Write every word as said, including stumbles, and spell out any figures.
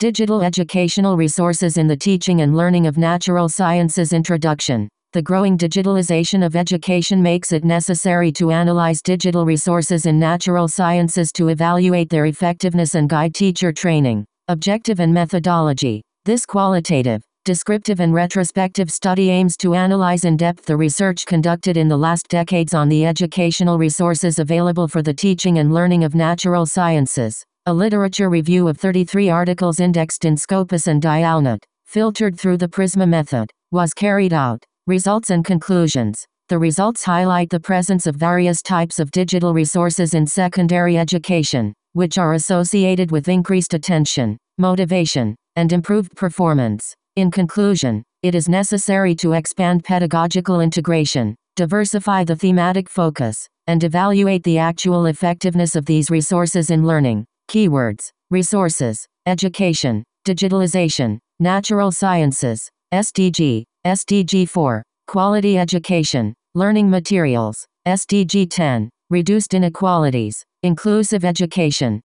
Digital educational resources in the teaching and learning of natural sciences. Introduction. The growing digitalization of education makes it necessary to analyze digital resources in natural sciences to evaluate their effectiveness and guide teacher training. Objective and methodology. This qualitative, descriptive and retrospective study aims to analyze in depth the research conducted in the last decades on the educational resources available for the teaching and learning of natural sciences. A literature review of thirty-three articles indexed in Scopus and Dialnet, filtered through the PRISMA method, was carried out. Results and conclusions. The results highlight the presence of various types of digital resources in secondary education, which are associated with increased attention, motivation, and improved performance. In conclusion, it is necessary to expand pedagogical integration, diversify the thematic focus, and evaluate the actual effectiveness of these resources in learning. Keywords: resources, education, digitalization, natural sciences, S D G, S D G four, quality education, learning materials, S D G ten, reduced inequalities, inclusive education,